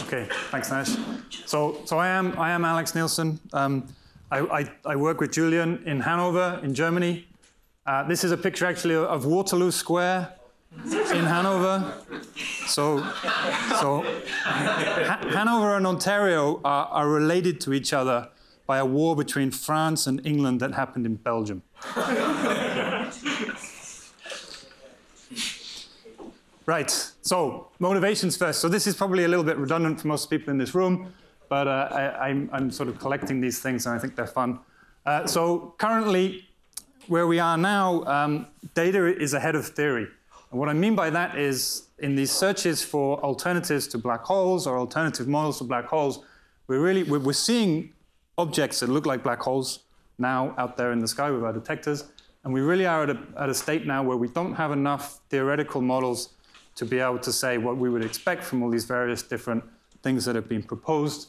Okay, thanks, Nash. So I am Alex Nielsen. I work with Julian in Hanover, in Germany. This is a picture actually of Waterloo Square in Hanover. So Hanover and Ontario are related to each other by a war between France and England that happened in Belgium. Right, so motivations first. So this is probably a little bit redundant for most people in this room, but I'm sort of collecting these things and I think they're fun. So currently, where we are now, data is ahead of theory. And what I mean by that is in these searches for alternatives to black holes or alternative models to black holes, we're seeing objects that look like black holes now out there in the sky with our detectors. And we really are at a state now where we don't have enough theoretical models to be able to say what we would expect from all these various different things that have been proposed.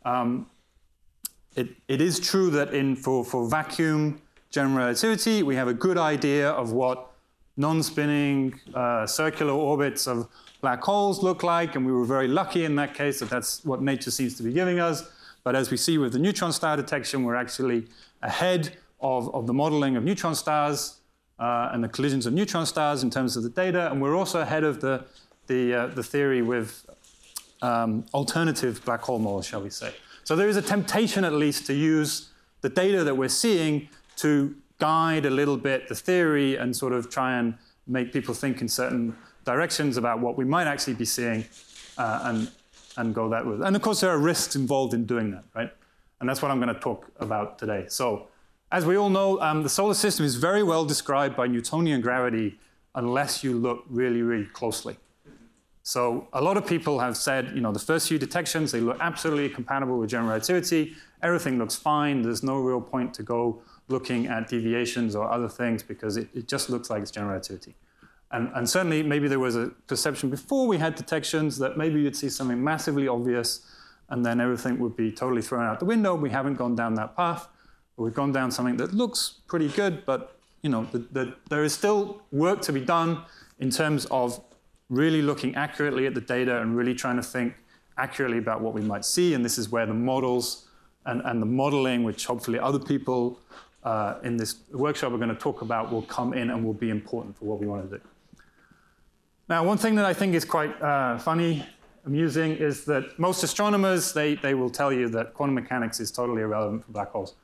It is true that for vacuum general relativity, we have a good idea of what non-spinning circular orbits of black holes look like, and we were very lucky in that case that that's what nature seems to be giving us. But as we see with the neutron star detection, we're actually ahead of the modeling of neutron stars and the collisions of neutron stars in terms of the data, and we're also ahead of the theory with alternative black hole models, shall we say. So there is a temptation, at least, to use the data that we're seeing to guide a little bit the theory and sort of try and make people think in certain directions about what we might actually be seeing and go that route. And of course, there are risks involved in doing that, right? And that's what I'm going to talk about today. So, as we all know, the solar system is very well described by Newtonian gravity unless you look really, really closely. So a lot of people have said, you know, the first few detections, they look absolutely compatible with general relativity. Everything looks fine. There's no real point to go looking at deviations or other things because it just looks like it's general relativity. And certainly, maybe there was a perception before we had detections that maybe you'd see something massively obvious and then everything would be totally thrown out the window. We haven't gone down that path. We've gone down something that looks pretty good, but you know, there is still work to be done in terms of really looking accurately at the data and really trying to think accurately about what we might see. And this is where the models and the modeling, which hopefully other people in this workshop are going to talk about, will come in and will be important for what we want to do. Now, one thing that I think is quite funny, amusing, is that most astronomers, they will tell you that quantum mechanics is totally irrelevant for black holes.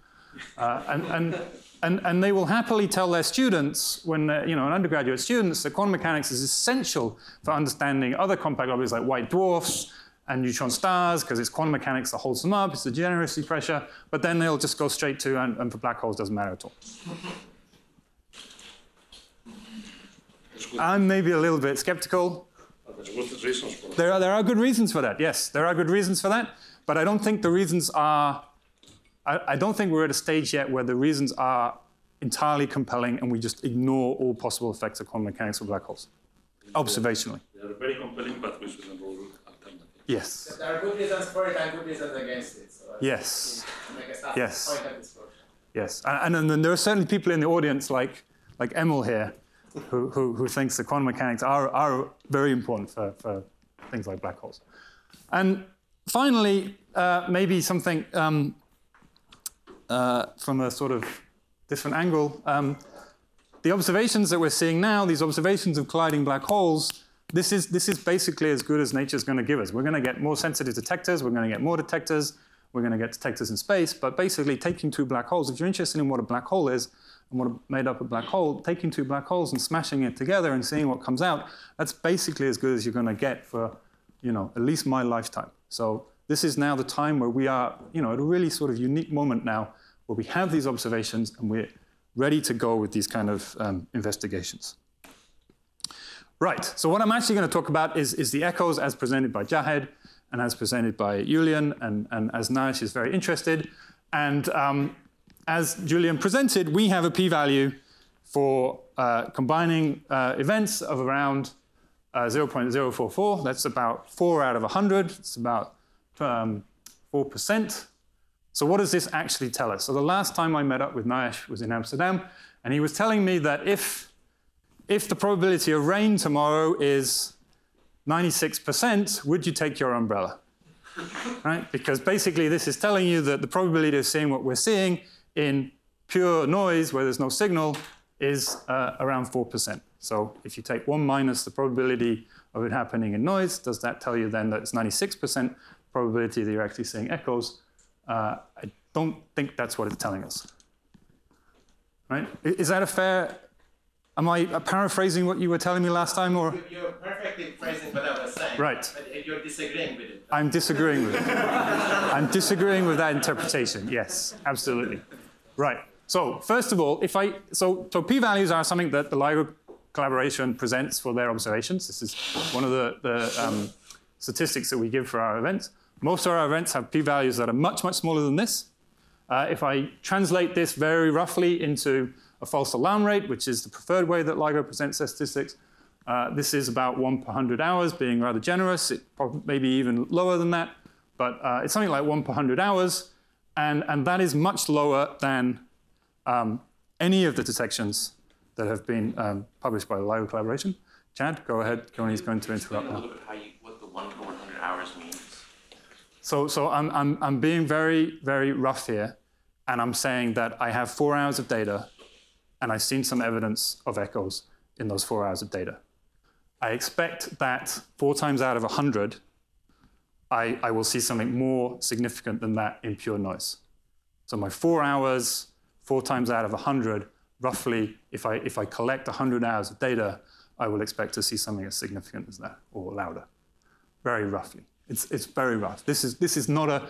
And they will happily tell their students, when you know, undergraduate students, that quantum mechanics is essential for understanding other compact objects like white dwarfs and neutron stars, because it's quantum mechanics that holds them up, it's the degeneracy pressure, but then they'll just go straight to, and for black holes, doesn't matter at all. I'm maybe a little bit skeptical. There are good reasons for that, yes. There are good reasons for that, but I don't think the reasons are, I don't think we're at a stage yet where the reasons are entirely compelling and we just ignore all possible effects of quantum mechanics for black holes, observationally. They are very compelling, but we should enroll alternatives. Yes. There are good reasons for it and good reasons against it. So yes. Yes. Yes. And then there are certainly people in the audience like Emil here who thinks that quantum mechanics are very important for things like black holes. And finally, maybe something from a sort of different angle. The observations that we're seeing now, these observations of colliding black holes, this is basically as good as nature's going to give us. We're going to get more sensitive detectors, we're going to get more detectors, we're going to get detectors in space, but basically taking two black holes, if you're interested in what a black hole is and what made up a black hole, taking two black holes and smashing it together and seeing what comes out, that's basically as good as you're going to get for, you know, at least my lifetime. So this is now the time where we are, you know, at a really sort of unique moment now where we have these observations and we're ready to go with these kind of investigations. Right, so what I'm actually going to talk about is the echoes as presented by Jahed and as presented by Julian and as Nash is very interested. And as Julian presented, we have a p-value for combining events of around 0.044. That's about 4 out of 100. It's about 4%. So what does this actually tell us? So the last time I met up with Nash was in Amsterdam, and he was telling me that if the probability of rain tomorrow is 96%, would you take your umbrella? right? Because basically this is telling you that the probability of seeing what we're seeing in pure noise where there's no signal is around 4%. So if you take 1 minus the probability of it happening in noise, does that tell you then that it's 96% probability that you're actually seeing echoes? I don't think that's what it's telling us. Right? Is that a fair... Am I paraphrasing what you were telling me last time, or? You're perfectly phrasing what I was saying. Right. But you're disagreeing with it. I'm disagreeing with it. I'm disagreeing with that interpretation. Yes, absolutely. Right. So first of all, so p-values are something that the LIGO collaboration presents for their observations. This is one of the statistics that we give for our events. Most of our events have p-values that are much, much smaller than this. If I translate this very roughly into a false alarm rate, which is the preferred way that LIGO presents their statistics, this is about 1 per 100 hours, being rather generous. It may be even lower than that, but it's something like 1 per 100 hours, and that is much lower than any of the detections that have been published by the LIGO collaboration. Chad, go ahead. Connie's going to interrupt now. A little bit what the 1 per 100 hours means. So I'm being very, very rough here, and I'm saying that I have 4 hours of data, and I've seen some evidence of echoes in those 4 hours of data. I expect that 4 times out of 100, I will see something more significant than that in pure noise. So my 4 hours, 4 times out of 100, roughly, if I collect 100 hours of data, I will expect to see something as significant as that, or louder, very roughly. It's very rough. This is not a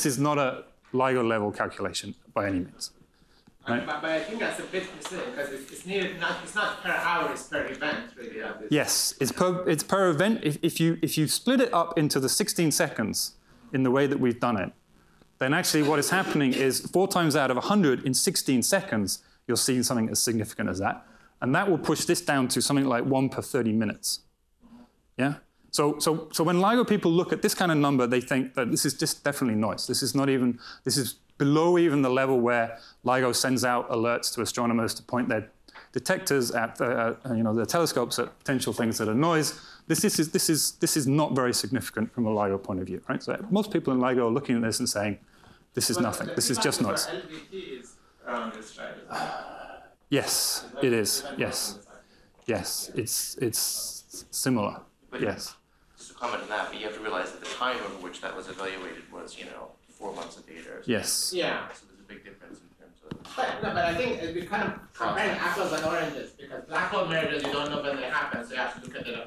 LIGO level calculation by any means. Right? But I think that's a bit mistake because it's not per hour, it's per event, really. Yes, it's per event. If you split it up into the 16 seconds in the way that we've done it, then actually what is happening is 4 times out of 100 in 16 seconds, you're seeing something as significant as that. And that will push this down to something like 1 per 30 minutes. Yeah? So when LIGO people look at this kind of number, they think that this is just definitely noise. This is below even the level where LIGO sends out alerts to astronomers to point their detectors at their telescopes at potential things that are noise. This is not very significant from a LIGO point of view, right? So most people in LIGO are looking at this and saying, this is nothing. This is just noise. LVT is around this, right? Yes, it is. Yes, yes, it's similar. But yes. Just to comment on that, but you have to realize that the time over which that was evaluated was, 4 months of data. Yes. Yeah. So there's a big difference in terms of. But I think we kind of comparing apples and oranges because black hole mergers you don't know when they happen, so you have to look at a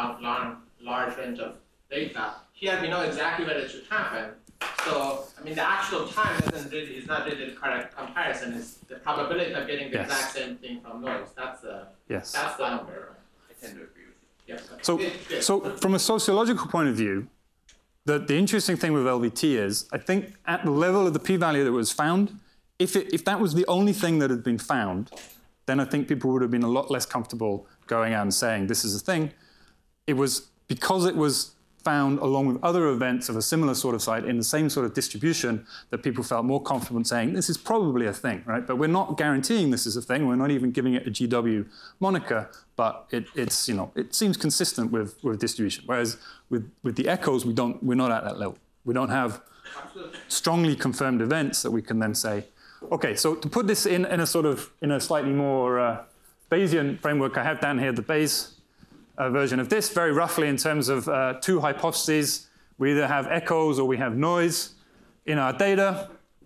large range of data. Here we know exactly when it should happen. So I mean the actual time is not really the correct comparison. It's the probability of getting the exact same thing from noise. That's the number. I tend to agree with you. Yes. So from a sociological point of view, the interesting thing with LVT is, I think at the level of the p-value that was found, if that was the only thing that had been found, then I think people would have been a lot less comfortable going out and saying this is a thing. It was because it was found along with other events of a similar sort of site in the same sort of distribution that people felt more comfortable saying this is probably a thing, right? But we're not guaranteeing this is a thing. We're not even giving it a GW moniker, but it seems consistent with distribution. Whereas with the echoes, we're not at that level. We don't have strongly confirmed events that we can then say, okay, so to put this in a slightly more Bayesian framework, I have down here the Bayes version of this, very roughly in terms of 2 hypotheses. We either have echoes or we have noise in our data.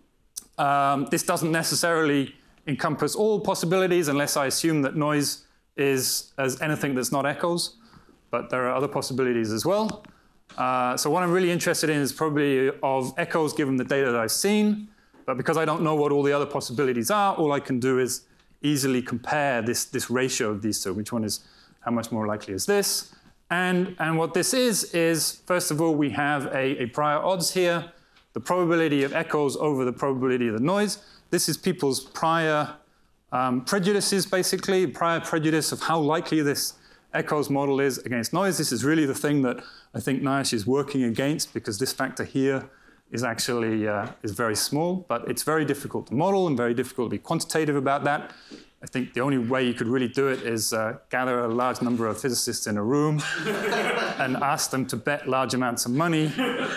This doesn't necessarily encompass all possibilities unless I assume that noise is as anything that's not echoes, but there are other possibilities as well. So what I'm really interested in is probably of echoes given the data that I've seen, but because I don't know what all the other possibilities are, all I can do is easily compare this ratio of these two, which one is how much more likely is this? And what this is first of all, we have a prior odds here, the probability of echoes over the probability of the noise. This is people's prior prejudices, basically, prior prejudice of how likely this echoes model is against noise. This is really the thing that I think NIOSH is working against because this factor here is actually is very small, but it's very difficult to model and very difficult to be quantitative about that. I think the only way you could really do it is gather a large number of physicists in a room and ask them to bet large amounts of money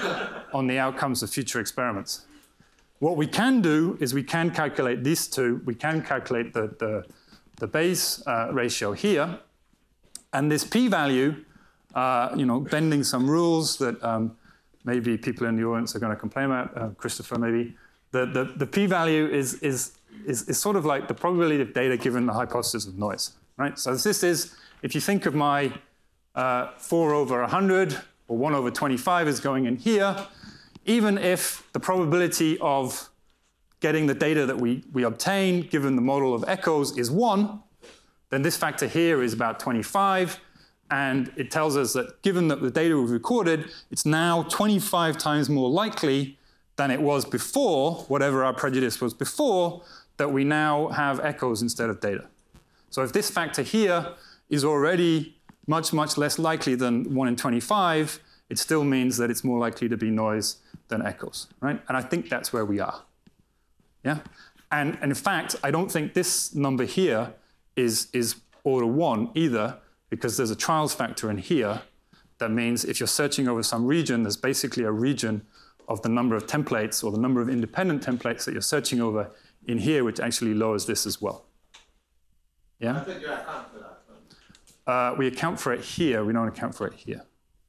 on the outcomes of future experiments. What we can do is we can calculate these two. We can calculate the Bayes ratio here. And this p-value, bending some rules that maybe people in the audience are going to complain about, Christopher maybe, the p-value is sort of like the probability of data given the hypothesis of noise, right? So this is, if you think of my 4 over 100 or 1 over 25 is going in here, even if the probability of getting the data that we obtain given the model of echoes is 1, then this factor here is about 25, and it tells us that given that the data we've recorded, it's now 25 times more likely than it was before, whatever our prejudice was before, that we now have echoes instead of data. So if this factor here is already much, much less likely than 1 in 25, it still means that it's more likely to be noise than echoes, right? And I think that's where we are, yeah? And in fact, I don't think this number here is order 1 either, because there's a trials factor in here that means if you're searching over some region, there's basically a region of the number of templates or the number of independent templates that you're searching over in here, which actually lowers this as well. Yeah? I think you account for that. We account for it here. We don't account for it here.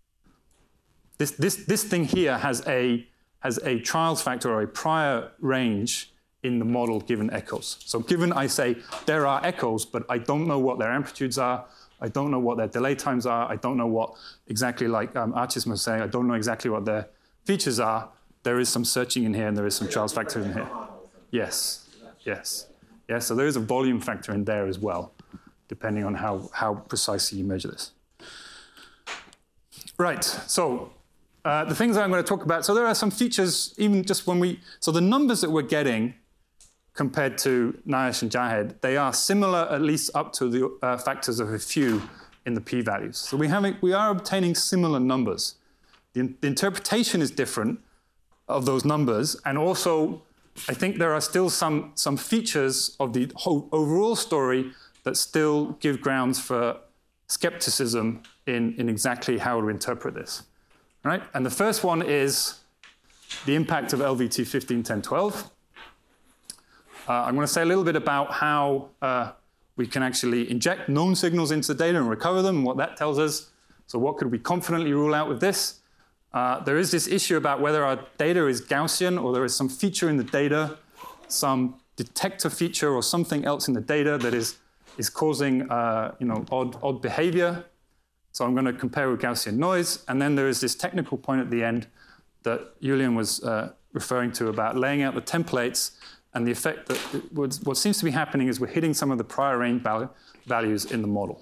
This thing here has a trials factor or a prior range in the model given echoes. So given I say there are echoes, but I don't know what their amplitudes are, I don't know what their delay times are, I don't know what exactly, like Archis was saying, I don't know exactly what their features are, there is some searching in here and there is some trials factor in here. Yes, yes. Yeah, so there is a volume factor in there as well, depending on how precisely you measure this. Right, so the things that I'm going to talk about, so there are some features, even just when so the numbers that we're getting compared to NIOSH and JAHED, they are similar at least up to the factors of a few in the p-values. So we are obtaining similar numbers. The interpretation is different of those numbers, and also I think there are still some features of the whole overall story that still give grounds for skepticism in exactly how to interpret this. Right? And the first one is the impact of LVT 15, 10, 12. I'm going to say a little bit about how we can actually inject known signals into the data and recover them and what that tells us. So what could we confidently rule out with this? There is this issue about whether our data is Gaussian or there is some feature in the data, some detector feature or something else in the data that is causing odd behavior. So I'm going to compare with Gaussian noise. And then there is this technical point at the end that Julian was referring to about laying out the templates and the effect that what seems to be happening is we're hitting some of the prior range values in the model.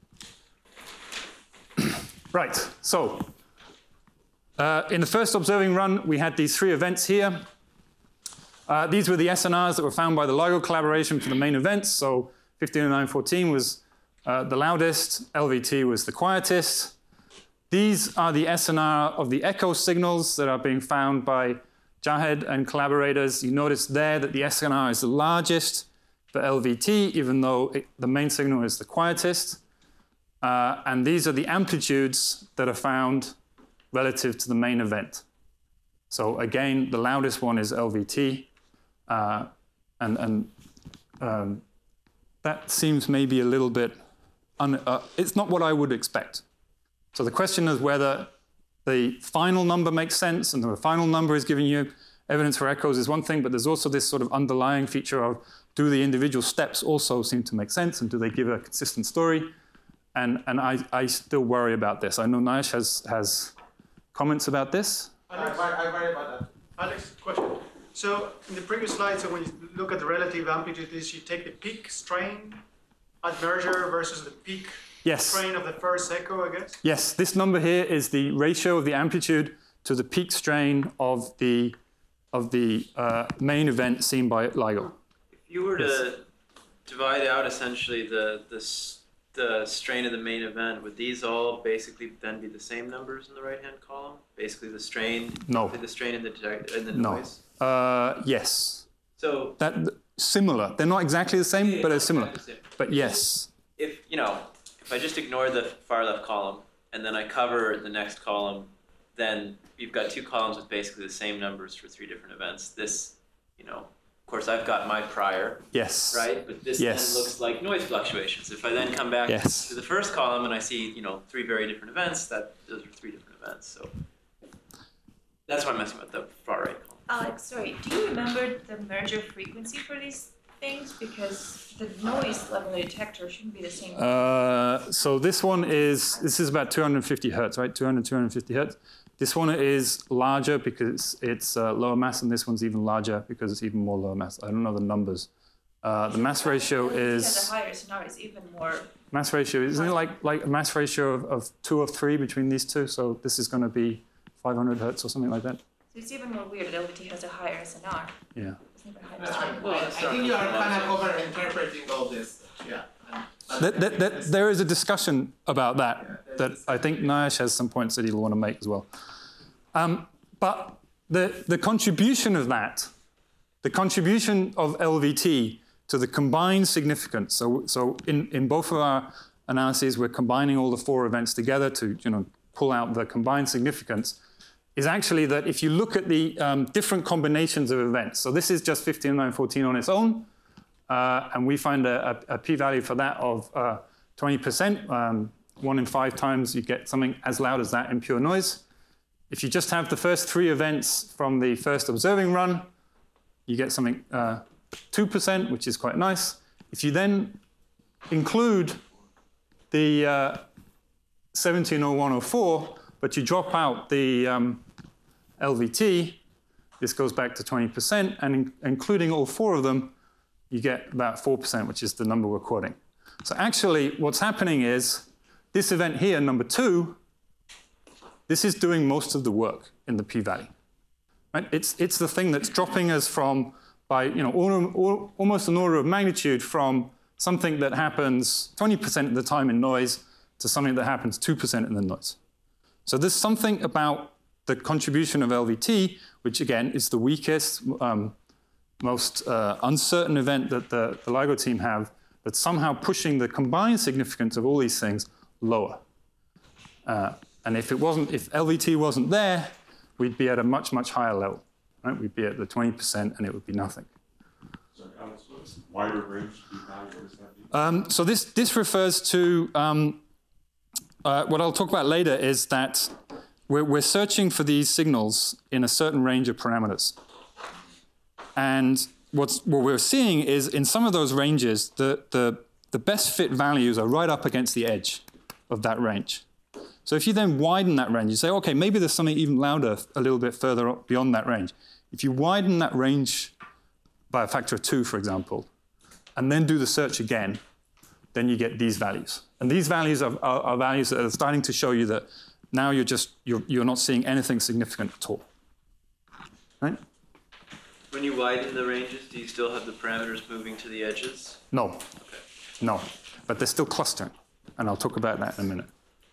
Right, so in the first observing run, we had these 3 events here. These were the SNRs that were found by the LIGO collaboration for the main events. So 150914 was the loudest, LVT was the quietest. These are the SNR of the echo signals that are being found by JAHED and collaborators. You notice there that the SNR is the largest for LVT, even though the main signal is the quietest. And these are the amplitudes that are found relative to the main event. So again, the loudest one is LVT. That seems maybe a little bit, it's not what I would expect. So the question is whether the final number makes sense, and the final number is giving you evidence for echoes is one thing, but there's also this sort of underlying feature of do the individual steps also seem to make sense, and do they give a consistent story? And I still worry about this. I know NIOSH has comments about this. Alex, I worry about that. Alex, question. So in the previous slide, so when you look at the relative amplitudes, you take the peak strain at merger versus the peak strain of the first echo, I guess? Yes, this number here is the ratio of the amplitude to the peak strain of the main event seen by LIGO. If you were to divide out essentially the strain of the main event, would these all basically then be the same numbers in the right-hand column? Basically the strain, the strain and the noise? Yes. So similar. They're not exactly the same, but they're similar. But yes. If I just ignore the far left column and then I cover the next column then you've got two columns with basically the same numbers for three different events. This, of course, I've got my prior, yes, right? But this then looks like noise fluctuations. If I then come back to the first column and I see, three very different events, those are three different events. So that's why I'm messing with the far right column. Alex, sorry, do you remember the merger frequency for these things? Because the noise level detector shouldn't be the same. So this is about 250 hertz, right? 250 hertz. This one is larger because it's lower mass, and this one's even larger because it's even more lower mass. I don't know the numbers. The mass ratio is... The higher, so now it's even more... Mass ratio, isn't it like a mass ratio of 2 or 3 between these two? So this is going to be 500 hertz or something like that. So it's even more weird that LVT has a higher SNR. Yeah. I think you are kind of over-interpreting all this. Yeah. There is a discussion about that I think Nayash has some points that he'll want to make as well. But the contribution of that, the contribution of LVT to the combined significance, so in both of our analyses, we're combining all the 4 events together to pull out the combined significance, is actually that if you look at the different combinations of events, so this is just 15914 on its own, and we find a p-value for that of 20%. 1 in 5 times you get something as loud as that in pure noise. If you just have the first 3 events from the first observing run, you get something 2%, which is quite nice. If you then include the 170104, but you drop out the LVT, this goes back to 20%, and including all 4 of them, you get about 4%, which is the number we're quoting. So actually, what's happening is this event here, number 2, this is doing most of the work in the p-value. Right? It's the thing that's dropping us from, by almost an order of magnitude, from something that happens 20% of the time in noise to something that happens 2% in the noise. So there's something about the contribution of LVT, which again is the weakest, most uncertain event that the LIGO team have, that's somehow pushing the combined significance of all these things lower. And if LVT wasn't there, we'd be at a much, much higher level. Right? We'd be at the 20% and it would be nothing. Sorry, Alex, what's wider range p-value? What does that mean? So this refers to, what I'll talk about later is that we're searching for these signals in a certain range of parameters. And what we're seeing is in some of those ranges, the best fit values are right up against the edge of that range. So if you then widen that range, you say, okay, maybe there's something even louder a little bit further up beyond that range. If you widen that range by a factor of 2, for example, and then do the search again, then you get these values. And these values are values that are starting to show you that now you're not seeing anything significant at all. Right? When you widen the ranges, do you still have the parameters moving to the edges? No. Okay. No. But they're still clustering. And I'll talk about that in a minute.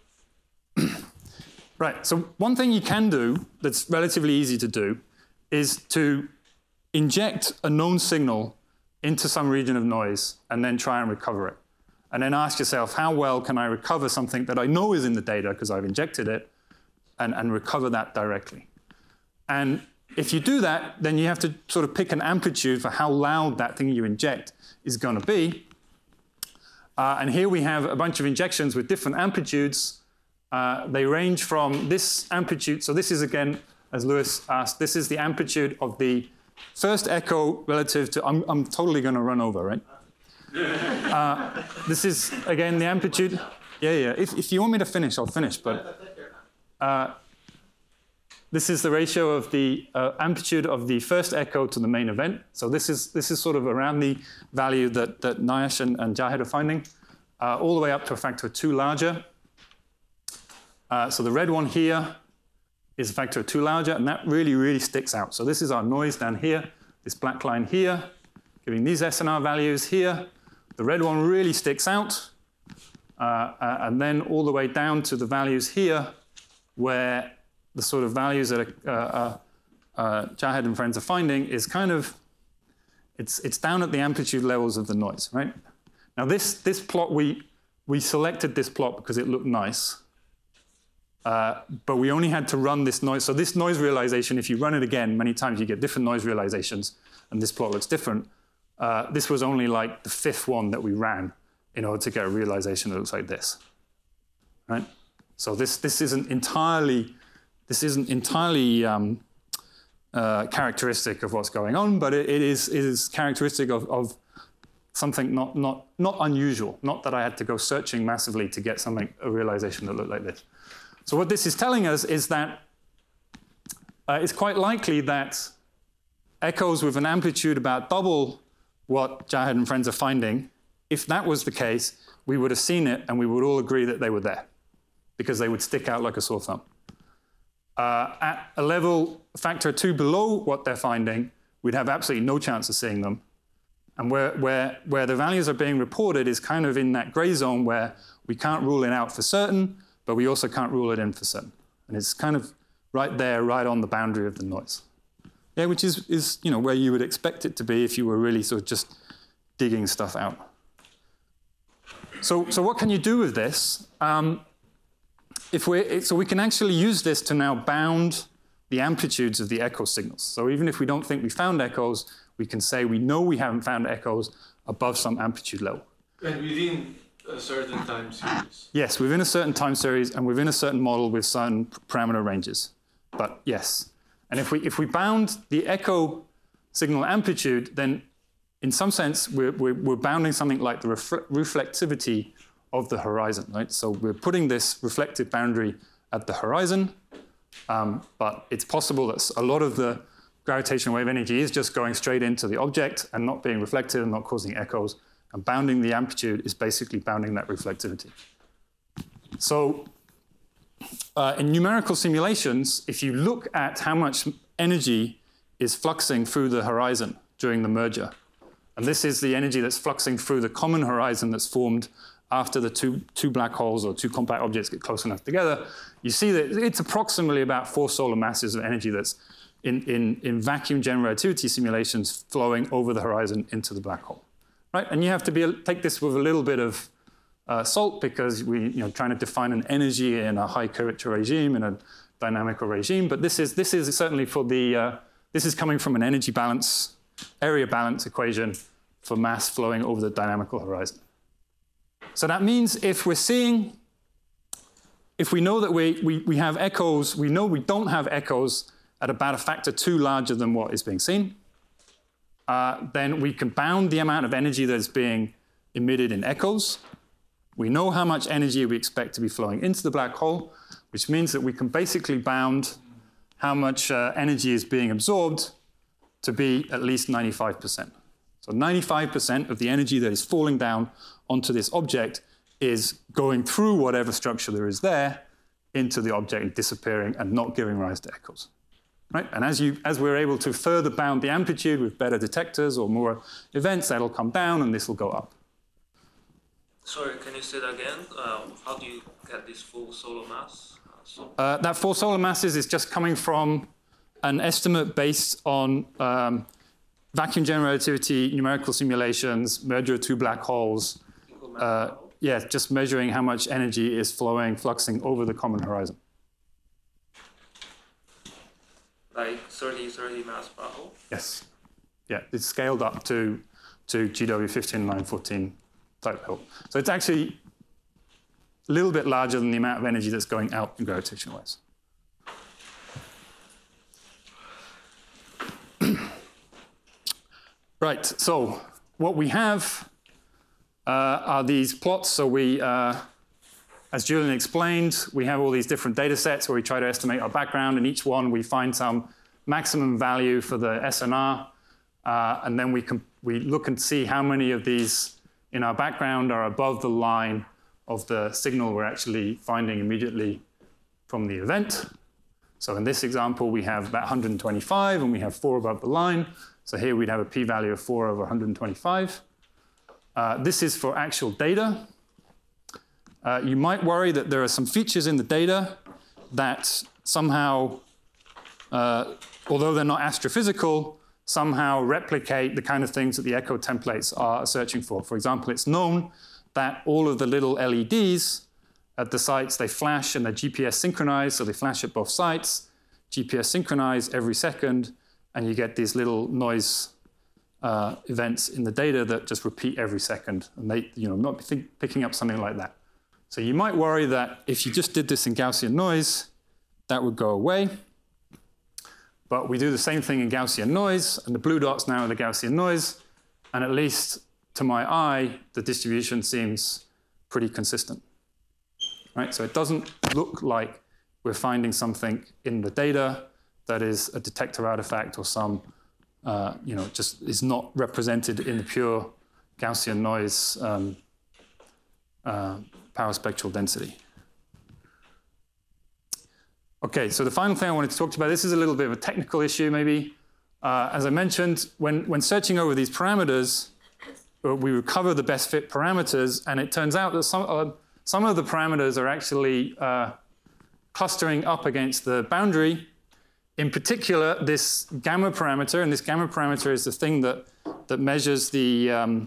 Right. So one thing you can do that's relatively easy to do is to inject a known signal into some region of noise and then try and recover it. And then ask yourself, how well can I recover something that I know is in the data because I've injected it and recover that directly? And if you do that, then you have to sort of pick an amplitude for how loud that thing you inject is going to be. And here we have a bunch of injections with different amplitudes. They range from this amplitude. So this is, again, as Lewis asked, this is the amplitude of the first echo relative to, I'm totally going to run over, right? This is, again, the amplitude. Yeah. If you want me to finish, I'll finish. But this is the ratio of the amplitude of the first echo to the main event. So this is sort of around the value that Nayash and Jahed are finding, all the way up to a factor of 2 larger. So the red one here is a factor of 2 larger, and that really, really sticks out. So this is our noise down here, this black line here, giving these SNR values here. The red one really sticks out, and then all the way down to the values here, where the sort of values that Jahed and friends are finding is kind of, it's down at the amplitude levels of the noise, right? Now this plot, we selected this plot because it looked nice. But we only had to run this noise. So this noise realization, if you run it again many times, you get different noise realizations, and this plot looks different. This was only like the 5th one that we ran in order to get a realization that looks like this, right? So this isn't entirely characteristic of what's going on, but it is characteristic of something not unusual. Not that I had to go searching massively to get a realization that looked like this. So what this is telling us is that it's quite likely that echoes with an amplitude about double what Jahed and friends are finding, if that was the case, we would have seen it and we would all agree that they were there because they would stick out like a sore thumb. At a level factor 2 below what they're finding, we'd have absolutely no chance of seeing them. And where the values are being reported is kind of in that gray zone where we can't rule it out for certain, but we also can't rule it in for certain. And it's kind of right there, right on the boundary of the noise. Yeah, which is where you would expect it to be if you were really sort of just digging stuff out. So what can you do with this? So we can actually use this to now bound the amplitudes of the echo signals. So even if we don't think we found echoes, we can say we know we haven't found echoes above some amplitude level. And within a certain time series. Yes, within a certain time series and within a certain model with certain parameter ranges. But yes. And if we bound the echo signal amplitude, then in some sense we're bounding something like the reflectivity of the horizon, right? So we're putting this reflective boundary at the horizon, but it's possible that a lot of the gravitational wave energy is just going straight into the object and not being reflected and not causing echoes. And bounding the amplitude is basically bounding that reflectivity. So in numerical simulations, if you look at how much energy is fluxing through the horizon during the merger, and this is the energy that's fluxing through the common horizon that's formed after the two black holes or two compact objects get close enough together, you see that it's approximately about 4 solar masses of energy that's in vacuum general relativity simulations flowing over the horizon into the black hole, right? And you have to take this with a little bit of salt because we're trying to define an energy in a high curvature regime, in a dynamical regime. But this is certainly for the this is coming from an energy balance, area balance equation for mass flowing over the dynamical horizon. So that means if we know that we have echoes, we know we don't have echoes at about a factor 2 larger than what is being seen, then we can bound the amount of energy that is being emitted in echoes. We know how much energy we expect to be flowing into the black hole, which means that we can basically bound how much energy is being absorbed to be at least 95%. So 95% of the energy that is falling down onto this object is going through whatever structure there is there into the object and disappearing and not giving rise to echoes. Right? And as we're able to further bound the amplitude with better detectors or more events, that'll come down and this will go up. Sorry, can you say that again? How do you get this full solar mass? That 4 solar masses is just coming from an estimate based on vacuum general relativity, numerical simulations, merger of 2 black holes. Yeah, just measuring how much energy is fluxing over the common horizon. Like 30 mass per hole? Yes. Yeah, it's scaled up to GW15 and 914 type level. So it's actually a little bit larger than the amount of energy that's going out in gravitational waves. Right, so what we have are these plots. So we, as Julian explained, we have all these different data sets where we try to estimate our background. In each one, we find some maximum value for the SNR. And then we look and see how many of these in our background are above the line of the signal we're actually finding immediately from the event. So in this example, we have about 125, and we have 4 above the line. So here we'd have a p-value of 4 over 125. This is for actual data. You might worry that there are some features in the data that somehow, although they're not astrophysical, somehow replicate the kind of things that the echo templates are searching for. For example, it's known that all of the little LEDs at the sites, they flash and they're GPS synchronized, so they flash at both sites, GPS synchronized every second, and you get these little noise events in the data that just repeat every second, and they, not picking up something like that. So you might worry that if you just did this in Gaussian noise, that would go away. But we do the same thing in Gaussian noise, and the blue dots now are the Gaussian noise, and at least to my eye, the distribution seems pretty consistent. Right? So it doesn't look like we're finding something in the data that is a detector artifact or some, just is not represented in the pure Gaussian noise power spectral density. Okay, so the final thing I wanted to talk about, this is a little bit of a technical issue maybe. As I mentioned, when searching over these parameters, we recover the best fit parameters, and it turns out that some of the parameters are actually clustering up against the boundary. In particular, this gamma parameter, and this gamma parameter is the thing that measures the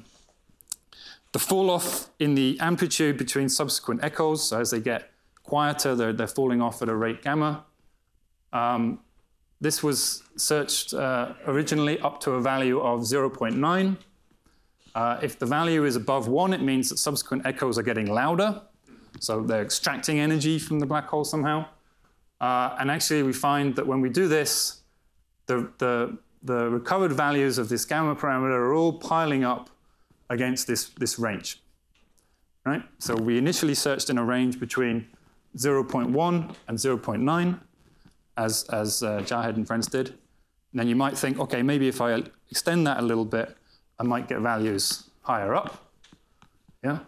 fall off in the amplitude between subsequent echoes. So as they get quieter, they're falling off at a rate gamma. This was searched originally up to a value of 0.9. If the value is above 1, it means that subsequent echoes are getting louder. So they're extracting energy from the black hole somehow. And actually, we find that when we do this, the recovered values of this gamma parameter are all piling up against this range. Right? So we initially searched in a range between 0.1 and 0.9, as Jahed and friends did. And then you might think, okay, maybe if I extend that a little bit, I might get values higher up. Yeah?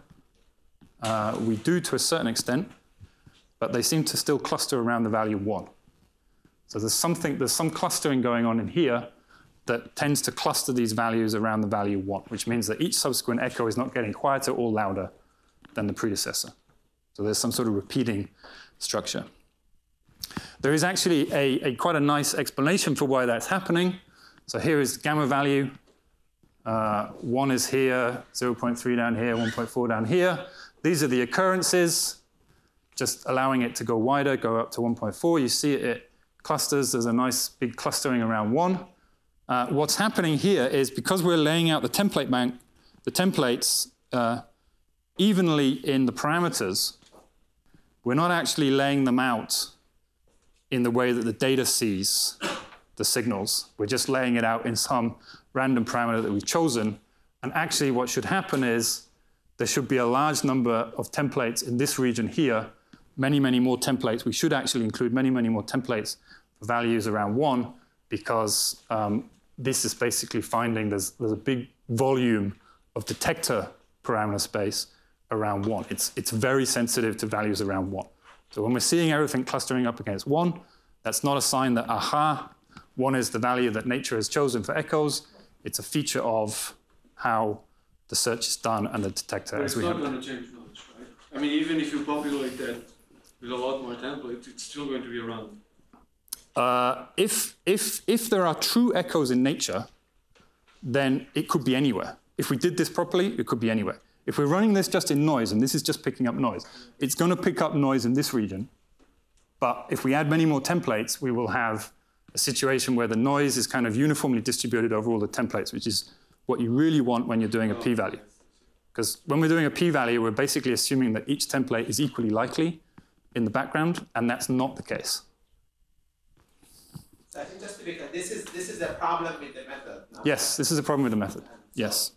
We do to a certain extent, but they seem to still cluster around the value 1. So there's some clustering going on in here that tends to cluster these values around the value 1, which means that each subsequent echo is not getting quieter or louder than the predecessor. So there's some sort of repeating structure. There is actually a quite a nice explanation for why that's happening. So here is gamma value. 1 is here, 0.3 down here, 1.4 down here. These are the occurrences, just allowing it to go wider, go up to 1.4. You see it clusters. There's a nice big clustering around 1. What's happening here is because we're laying out the template bank, the templates evenly in the parameters, we're not actually laying them out in the way that the data sees the signals. We're just laying it out in some random parameter that we've chosen. And actually what should happen is there should be a large number of templates in this region here, many, many more templates. We should actually include many, many more templates for values around 1, because this is basically finding there's a big volume of detector parameter space around 1. It's very sensitive to values around 1. So when we're seeing everything clustering up against 1, that's not a sign that, aha, 1 is the value that nature has chosen for echoes. It's a feature of how the search is done and the detector. But it's not going to change much, right? I mean, even if you populate that with a lot more templates, it's still going to be around. If there are true echoes in nature, then it could be anywhere. If we did this properly, it could be anywhere. If we're running this just in noise, and this is just picking up noise, it's going to pick up noise in this region. But if we add many more templates, we will have a situation where the noise is kind of uniformly distributed over all the templates, which is what you really want when you're doing a p-value. Because when we're doing a p-value, we're basically assuming that each template is equally likely in the background, and that's not the case. So I think just to be clear, this is a problem with the method. Yes, this is a problem with the method. Yes.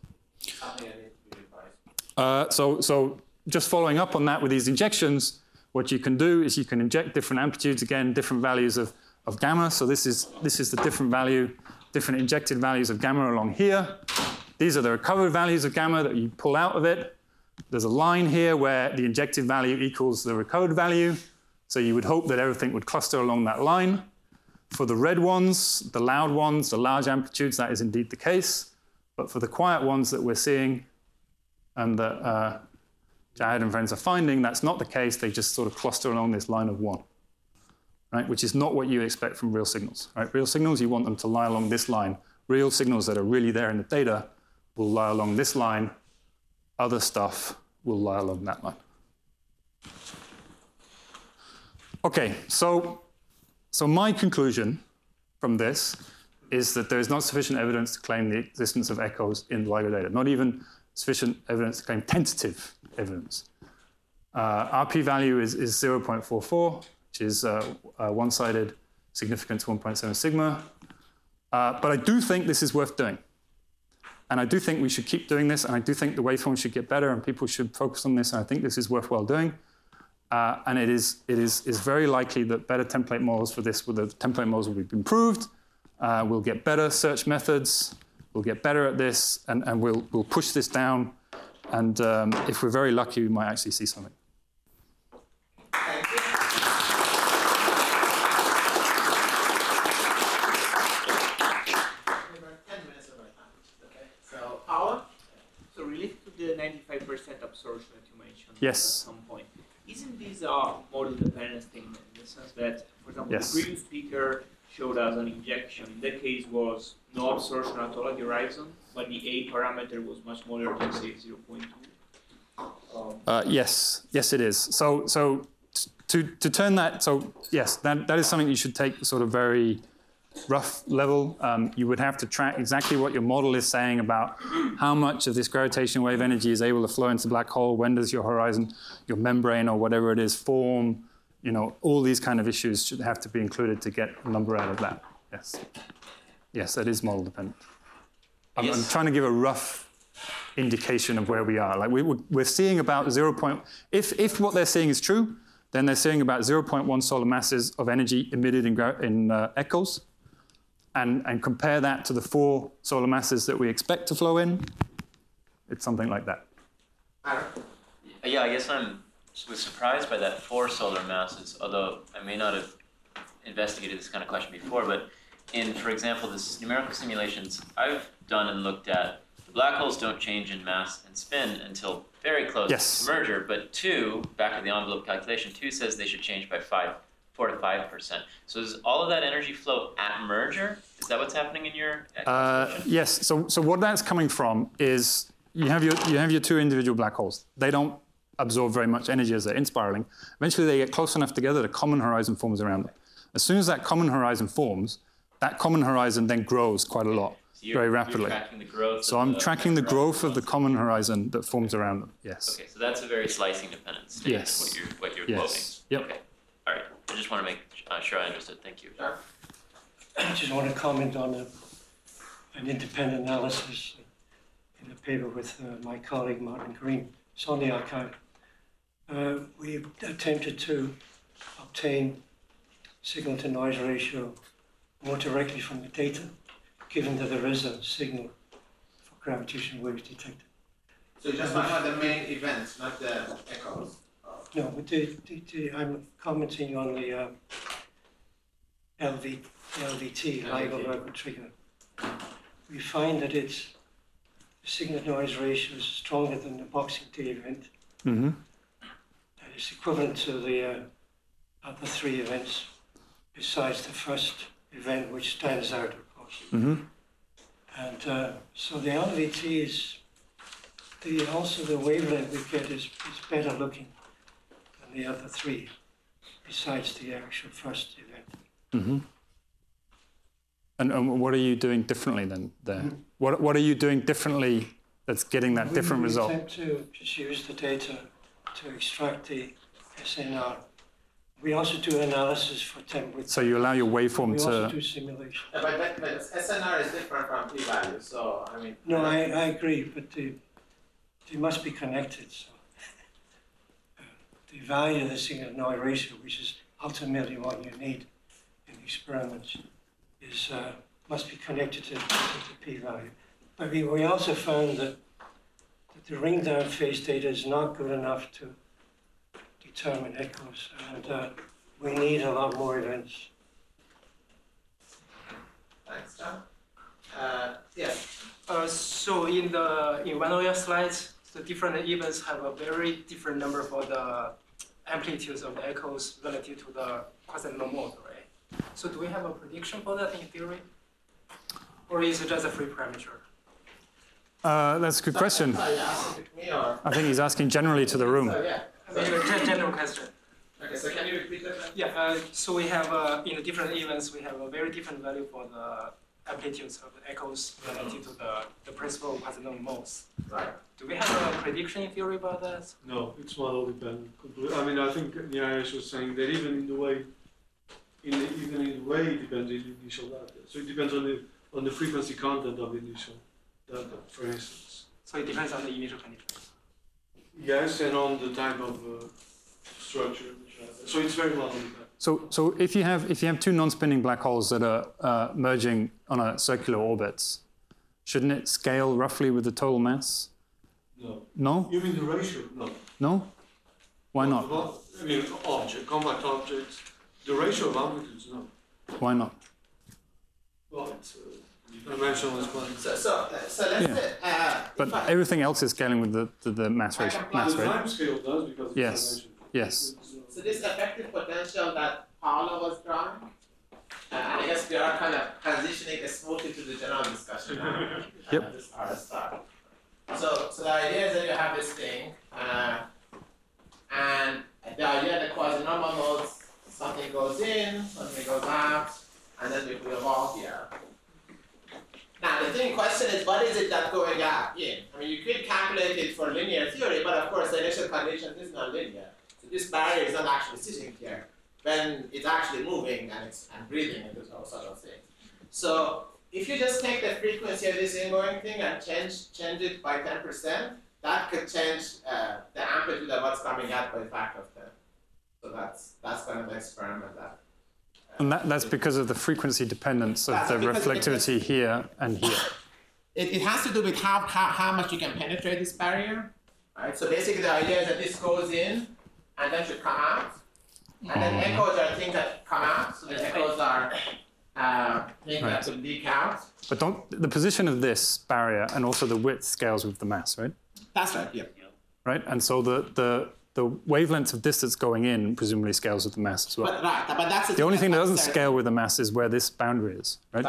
So just following up on that with these injections, what you can do is you can inject different amplitudes, again, different values of gamma. So this is the different injected values of gamma along here. These are the recovered values of gamma that you pull out of it. There's a line here where the injected value equals the recovered value. So you would hope that everything would cluster along that line. For the red ones, the loud ones, the large amplitudes, that is indeed the case. But for the quiet ones that we're seeing and that Jahed and friends are finding, that's not the case. They just sort of cluster along this line of 1, right? Which is not what you expect from real signals, right? Real signals, you want them to lie along this line. Real signals that are really there in the data will lie along this line. Other stuff will lie along that line. Okay, so my conclusion from this is that there is not sufficient evidence to claim the existence of echoes in the LIGO data, not even sufficient evidence to claim tentative evidence. Our p-value is 0.44, which is one-sided significance 1.7 sigma. But I do think this is worth doing. And I do think we should keep doing this, and I do think the waveform should get better, and people should focus on this, and I think this is worthwhile doing. And it is very likely that better template models for this, the template models will be improved, we'll get better search methods, we'll get better at this, and we'll push this down, and if we're very lucky, we might actually see something. So related to the 95% absorption that you mentioned yes. at some point, isn't this a model dependent statement in the sense that, for example, yes. the previous speaker showed us an injection. In that case was no absorption at all at the horizon, but the A parameter was much smaller than say 0.2. Yes, it is. So to turn that, so yes, that is something you should take sort of very rough level. You would have to track exactly what your model is saying about how much of this gravitational wave energy is able to flow into the black hole, when does your horizon, your membrane or whatever it is form, all these kind of issues should have to be included to get a number out of that. Yes, that is model dependent. I'm trying to give a rough indication of where we are. Like we're seeing about if what they're seeing is true, then they're seeing about 0.1 solar masses of energy emitted in echoes. And compare that to the 4 solar masses that we expect to flow in, it's something like that. Yeah, I guess I was surprised by that 4 solar masses, although I may not have investigated this kind of question before, but for example, this numerical simulations I've done and looked at, the black holes don't change in mass and spin until very close to merger, but 2, back of the envelope calculation, 2 says they should change by 4 to 5%. So does all of that energy flow at merger? Is that what's happening in your yes. So what that's coming from is you have your 2 individual black holes. They don't absorb very much energy as they're inspiraling. Eventually they get close enough together, the common horizon forms around them. As soon as that common horizon forms, that common horizon then grows quite a lot, very rapidly. You're tracking the growth. So I'm tracking the growth of the common horizon that forms around them. Yes. Okay, so that's a very slicing dependent statement. Yes. What you're yes. quoting. Yep. Okay. All right. I just want to make sure I understood. Thank you. I just want to comment on an independent analysis in a paper with my colleague Martin Green. It's on the archive. We attempted to obtain signal-to-noise ratio more directly from the data, given that there is a signal for gravitational waves detected. So you just want the main events, not the echoes? No, but I'm commenting on the LVT, LIGO Virgo trigger. We find that its signal-noise ratio is stronger than the Boxing Day event. Mm-hmm. It's equivalent to the other 3 events, besides the first event, which stands out, of course. Mm-hmm. And so the LVT is also the wavelength we get is better looking than the other 3, besides the actual first event. Mm-hmm. And what are you doing differently then there? What are you doing differently that's getting that different result? We attempt to just use the data to extract the SNR. We also do analysis for temperature. So you allow your waveform to... We also do simulation. Yeah, but SNR is different from p-value, so I mean... No, I agree, but they must be connected. So the value of the signal-to-noise ratio, which is ultimately what you need in experiments, is must be connected to the p-value. But we also found that the ring-down phase data is not good enough to determine echoes, and we need a lot more events. Thanks, John. Yes. So in one of your slides, the different events have a very different number for the amplitudes of the echoes relative to the quasi-normal mode, right? So do we have a prediction for that in theory? Or is it just a free parameter? That's a good question. I think he's asking generally to the room. So, yeah. General question. Okay. Okay, so can you repeat that? Yeah, so we have, in the different events, we have a very different value for the amplitudes of the echoes relative to the principal quasi-normal modes. Right. Do we have a prediction in theory about that? No, it's model dependent. I mean, I think Nyash was saying that even in the way it depends on the initial data. So it depends on the frequency content of the initial data, for instance. So it depends on the initial conditions. Yes, and on the type of structure. So it's very model dependent. So if you have two non-spinning black holes that are merging on a circular orbit, shouldn't it scale roughly with the total mass? No. No? You mean the ratio? No. No? Why not? I mean, compact objects, the ratio of amplitudes, no. Why not? Well, it's dimensional exponent. So let's say, but everything else is scaling with the mass ratio. Mass, the right? time scale does because it's Yes. Yes. So this effective potential that Paolo was drawing, I guess we are kind of transitioning smoothly to the general discussion now. Yep. This RSR. So the idea is that you have this thing, and the idea that quasi-normal modes, something goes in, something goes out, and then we evolve here. Now the question is, what is it that's going out in? I mean, you could calculate it for linear theory, but of course the initial condition is not linear. So this barrier is not actually sitting here when it's actually moving and breathing and this whole sort of thing. So if you just take the frequency of this ingoing thing and change it by 10%, that could change the amplitude of what's coming out by a factor of 10. So that's kind of the experiment that. And that's because of the frequency dependence of the reflectivity here and here. It has to do with how much you can penetrate this barrier. Right? So basically the idea is that this goes in and then should come out. And then echoes are things that come out. So the echoes are things that will leak out. But the position of this barrier and also the width scales with the mass, right? That's right, yeah. Right? And so the wavelength of distance going in presumably scales with the mass as well. But that's the only thing that doesn't scale with the mass is where this boundary is, right?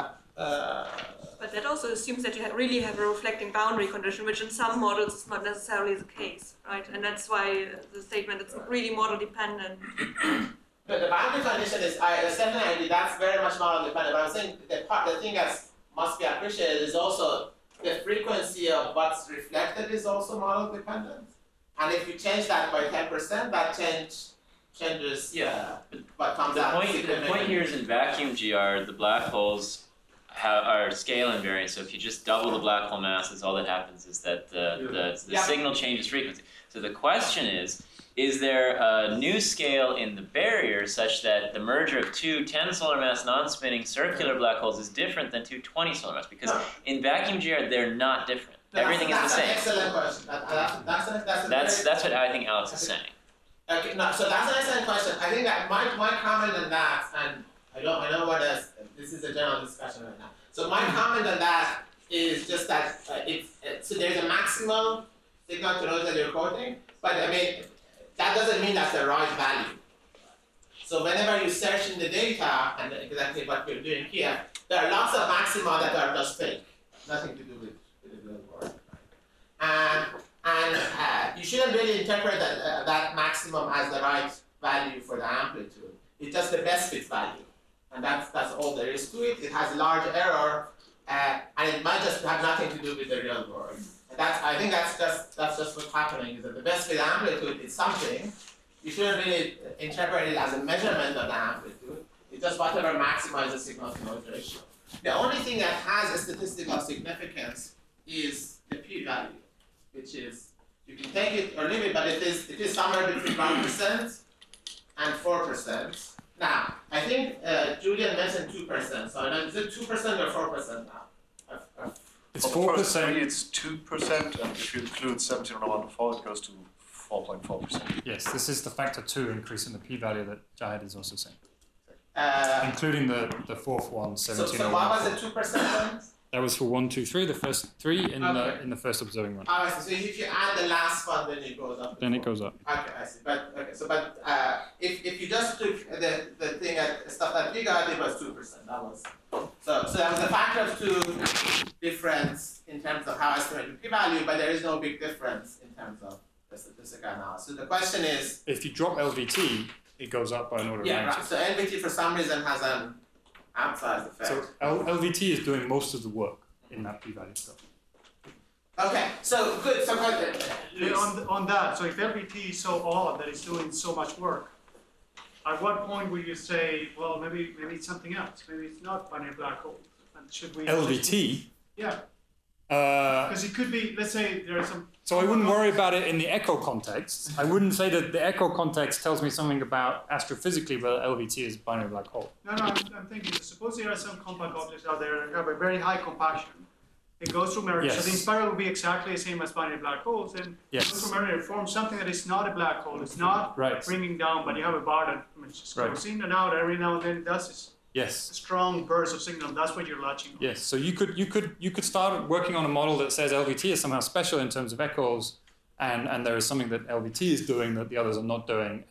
But that also assumes that you really have a reflecting boundary condition, which in some models is not necessarily the case, right? And that's why the statement it's really model dependent. But the boundary condition is definitely that's very much model dependent. But I'm saying the thing that must be appreciated is also the frequency of what's reflected is also model dependent. And if you change that by 10%, that changes what comes out. The point here is in vacuum GR, the black holes are scale invariant. So if you just double the black hole masses, all that happens is that the signal changes frequency. So the question is there a new scale in the barrier such that the merger of two 10 solar mass non-spinning circular black holes is different than two 20 solar mass? Because in vacuum GR, they're not different. Everything is the same. That's an excellent question. That's what I think Alex is saying. Okay, no, so that's an excellent question. I think that my comment on that, and I know what else, this is a general discussion right now. So my comment on that is just that so there's a maximum signal to noise that you're quoting, but I mean, that doesn't mean that's the right value. So whenever you search in the data, and exactly what we're doing here, there are lots of maxima that are just fake, nothing to do with the real world. And you shouldn't really interpret that maximum as the right value for the amplitude. It's just the best fit value. And that's all there is to it. It has a large error, and it might just have nothing to do with the real world. And I think that's just what's happening, is that the best fit amplitude is something. You shouldn't really interpret it as a measurement of the amplitude. It's just whatever maximizes the signal-to-noise ratio. The only thing that has a statistical significance is the p-value, which is, you can take it or leave it, but it is somewhere between 1% and 4%. Now, I think Julian mentioned 2%, so I don't, is it 2% or 4% now? It's 4%. For the first three, it's 2%, and if you include 17.1 it goes to 4.4%. Yes, this is the factor 2 increase in the p-value that Jahid is also saying. Including the fourth one, 17. So what was the 2% then? That was for 1, 2, 3, the first three in the first observing one. Oh, I see. So if you add the last one, then it goes up. Then it goes up. Okay, I see. But if you just took the thing at stuff that we got, it was 2%. That was so there was a factor of 2 difference in terms of how I estimate the p-value, but there is no big difference in terms of the statistical analysis. So the question is, if you drop LVT, it goes up by an order of Yeah, magnitude. right. So LVT for some reason has an outsized effect. So LVT is doing most of the work in that p-value stuff. Okay, so good. So on that, so if LVT is so odd that it's doing so much work, at what point will you say, well, maybe it's something else? Maybe it's not binary black hole. And should we? LVT. Yeah. Because it could be. Let's say there are some. So I wouldn't worry about it in the echo context. I wouldn't say that the echo context tells me something about astrophysically whether LVT is binary black hole. No, I'm thinking. Suppose there are some compact objects out there that have a very high compaction. It goes through merger. Yes. So the spiral will be exactly the same as binary black holes. And yes. It goes through merger. It forms something that is not a black hole. It's not bringing down, but you have a bar that just goes in and out every now and then. It does this. Yes. Strong burst of signal. That's what you're latching on. Yes. So you could start working on a model that says LVT is somehow special in terms of echoes, and there is something that LVT is doing that the others are not doing,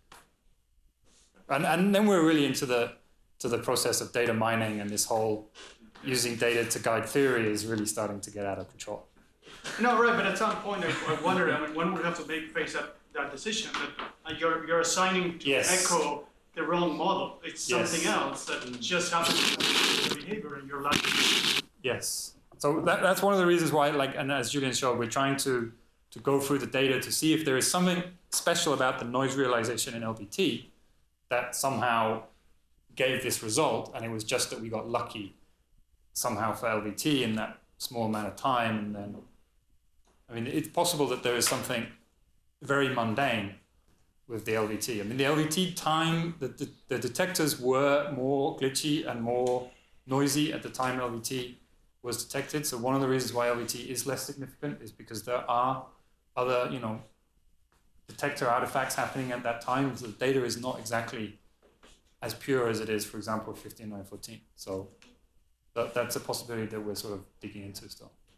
and then we're really into the process of data mining, and this whole using data to guide theory is really starting to get out of control. No, right, but at some point I wonder, one would have to face that decision that you're assigning to echo the wrong model. It's something else that just happens to the behavior and you're like. Yes. So that's one of the reasons why, and as Julian showed, we're trying to go through the data to see if there is something special about the noise realization in LVT that somehow gave this result, and it was just that we got lucky somehow for LVT in that small amount of time. And then, I mean, it's possible that there is something very mundane with the LVT. I mean, the LVT time, the detectors were more glitchy and more noisy at the time LVT was detected. So one of the reasons why LVT is less significant is because there are other, detector artifacts happening at that time. So the data is not exactly as pure as it is, for example, 15914. So that's a possibility that we're sort of digging into still.